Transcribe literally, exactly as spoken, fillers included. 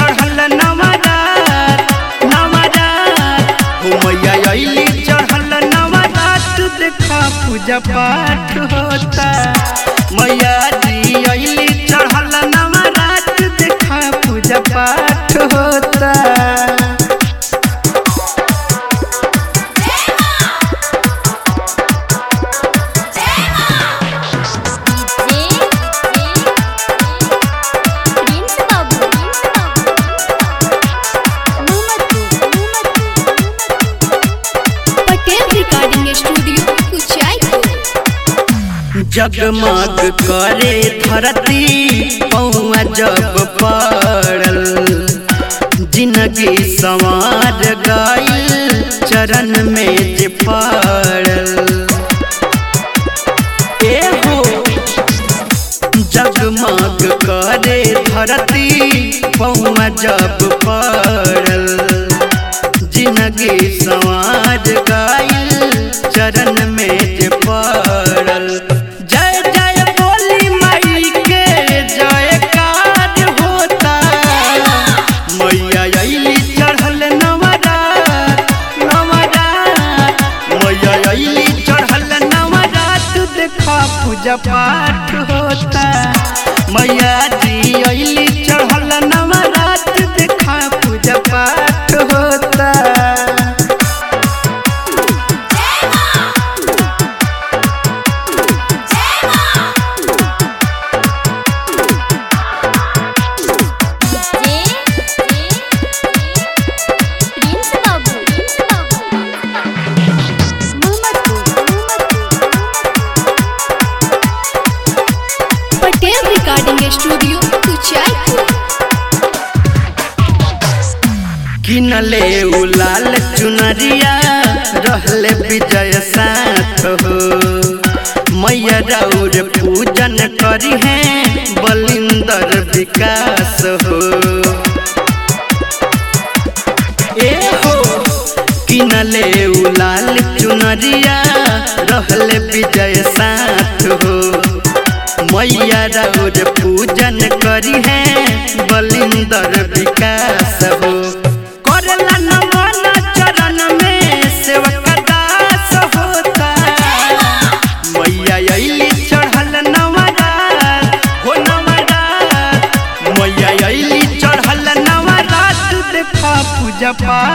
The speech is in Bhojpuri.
चढ़ल नवरात नवरात हो मैया अइली चढ़ल नवरात देखा पूजा पाठ होता मैया जी अइली चढ़ल नवरात देखा पूजा पाठ होता। जगमग करे धरती पौआ जब पड़ल जिंदगी संवार गइल चरण में जे पड़ल ए हो जगमग करे धरती पौआ जब पड़ल जिंदगी संवार गइल चरण में जे पड़ल। पूजा पाठ होता मैया जी अइली चढ़ल नवरात देखा पूजा पाठ होता। स्टूडियो किनले उलाल चुनरिया रहले विजय साथ हो मैया राउर पूजन करी है बलिंदर विकास हो ए हो किनले उलाल चुनरिया रहले विजय साथ हो मैया राउर पूजन करी है बलिंदर विकास हो करला नमन चरण में सेवक दास होता मैया अइली चढ़ल नवरात हो नवरात मैया अइली चढ़ल नवरात देखा पूजा पाठ